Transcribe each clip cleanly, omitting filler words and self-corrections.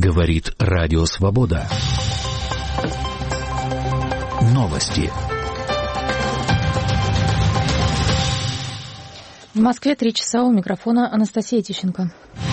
Говорит Радио Свобода. Новости. В Москве 3 часа, у микрофона Анастасия Тищенко.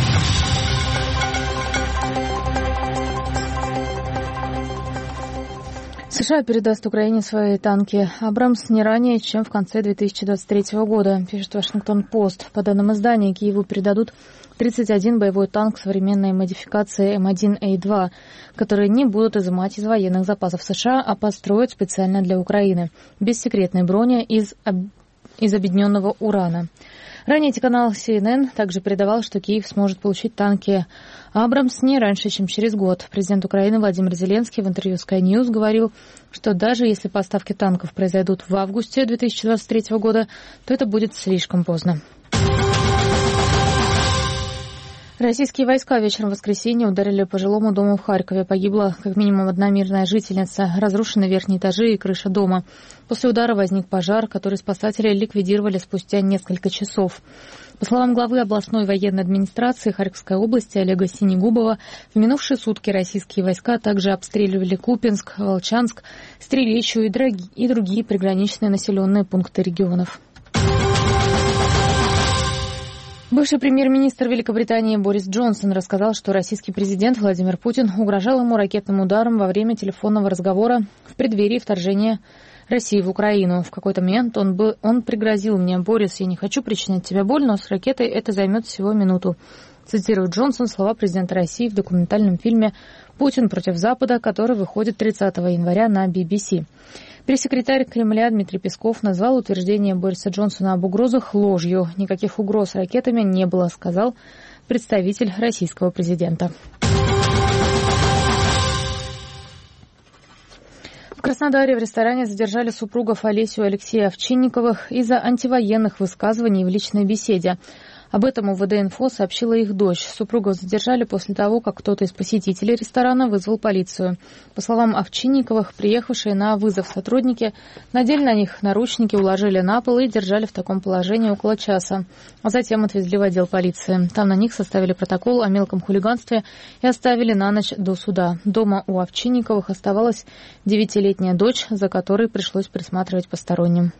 США передаст Украине свои танки «Абрамс» не ранее, чем в конце 2023 года, пишет Вашингтон-Пост. По данным издания, Киеву передадут 31 боевой танк современной модификации М1А2, которые не будут изымать из военных запасов США, а построят специально для Украины, без секретной брони из объединенного урана. Ранее телеканал CNN также передавал, что Киев сможет получить танки «Абрамс» не раньше, чем через год. Президент Украины Владимир Зеленский в интервью Sky News говорил, что даже если поставки танков произойдут в августе 2023 года, то это будет слишком поздно. Российские войска вечером в воскресенье ударили по жилому дому в Харькове. Погибла как минимум одна мирная жительница. Разрушены верхние этажи и крыша дома. После удара возник пожар, который спасатели ликвидировали спустя несколько часов. По словам главы областной военной администрации Харьковской области Олега Синегубова, в минувшие сутки российские войска также обстреливали Купинск, Волчанск, Стрелечью и другие приграничные населенные пункты регионов. Бывший премьер-министр Великобритании Борис Джонсон рассказал, что российский президент Владимир Путин угрожал ему ракетным ударом во время телефонного разговора в преддверии вторжения России в Украину. В какой-то момент он пригрозил мне: «Борис, я не хочу причинять тебе боль, но с ракетой это займет всего минуту». Цитирует Джонсон слова президента России в документальном фильме «Путин против Запада», который выходит 30 января на BBC. Пресс-секретарь Кремля Дмитрий Песков назвал утверждение Бориса Джонсона об угрозах ложью. Никаких угроз ракетами не было, сказал представитель российского президента. В Краснодаре в ресторане задержали супругов Олесю и Алексея Овчинниковых из-за антивоенных высказываний в личной беседе. Об этом УВД-инфо сообщила их дочь. Супругов задержали после того, как кто-то из посетителей ресторана вызвал полицию. По словам Овчинниковых, приехавшие на вызов сотрудники надели на них наручники, уложили на пол и держали в таком положении около часа. А затем отвезли в отдел полиции. Там на них составили протокол о мелком хулиганстве и оставили на ночь до суда. Дома у Овчинниковых оставалась 9-летняя дочь, за которой пришлось присматривать посторонним.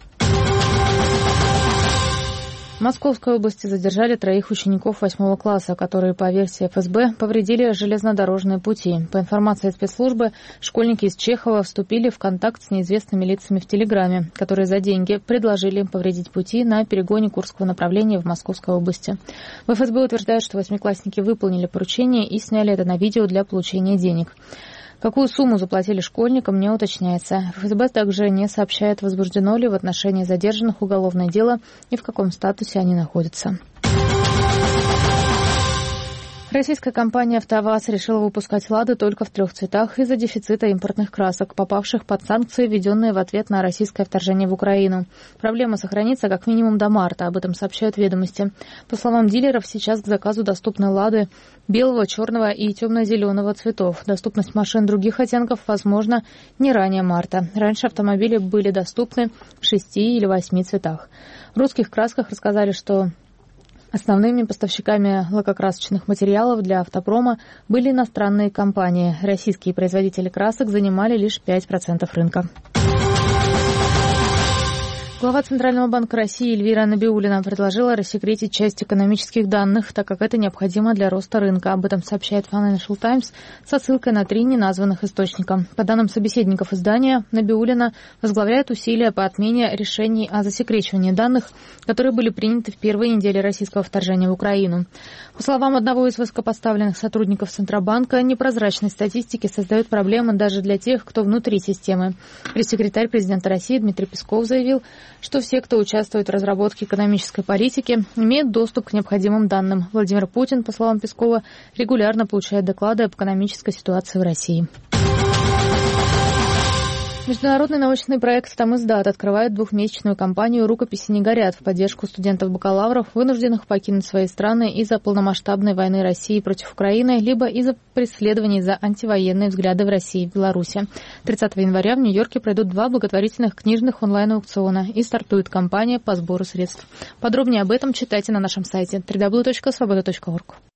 В Московской области задержали 3 учеников 8 класса, которые, по версии ФСБ, повредили железнодорожные пути. По информации спецслужбы, школьники из Чехова вступили в контакт с неизвестными лицами в Телеграме, которые за деньги предложили им повредить пути на перегоне Курского направления в Московской области. В ФСБ утверждают, что 8-классники выполнили поручение и сняли это на видео для получения денег. Какую сумму заплатили школьникам, не уточняется. ФСБ также не сообщает, возбуждено ли в отношении задержанных уголовное дело и в каком статусе они находятся. Российская компания «АвтоВАЗ» решила выпускать «Лады» только в 3 цветах из-за дефицита импортных красок, попавших под санкции, введенные в ответ на российское вторжение в Украину. Проблема сохранится как минимум до марта, об этом сообщают «Ведомости». По словам дилеров, сейчас к заказу доступны «Лады» белого, черного и темно-зеленого цветов. Доступность машин других оттенков возможна не ранее марта. Раньше автомобили были доступны в 6 или 8 цветах. В русских красках рассказали, что основными поставщиками лакокрасочных материалов для автопрома были иностранные компании. Российские производители красок занимали лишь 5% рынка. Глава Центрального банка России Эльвира Набиуллина предложила рассекретить часть экономических данных, так как это необходимо для роста рынка. Об этом сообщает Financial Times со ссылкой на 3 неназванных источника. По данным собеседников издания, Набиуллина возглавляет усилия по отмене решений о засекречивании данных, которые были приняты в первые недели российского вторжения в Украину. По словам одного из высокопоставленных сотрудников Центробанка, непрозрачность статистики создает проблемы даже для тех, кто внутри системы. Пресс-секретарь президента России Дмитрий Песков заявил, что все, кто участвует в разработке экономической политики, имеют доступ к необходимым данным. Владимир Путин, по словам Пескова, регулярно получает доклады об экономической ситуации в России. Международный научный проект «Тамиздат» открывает 2-месячную кампанию «Рукописи не горят» в поддержку студентов-бакалавров, вынужденных покинуть свои страны из-за полномасштабной войны России против Украины, либо из-за преследований за антивоенные взгляды в России и Беларуси. 30 января в Нью-Йорке пройдут 2 благотворительных книжных онлайн-аукциона и стартует кампания по сбору средств. Подробнее об этом читайте на нашем сайте www.svoboda.org.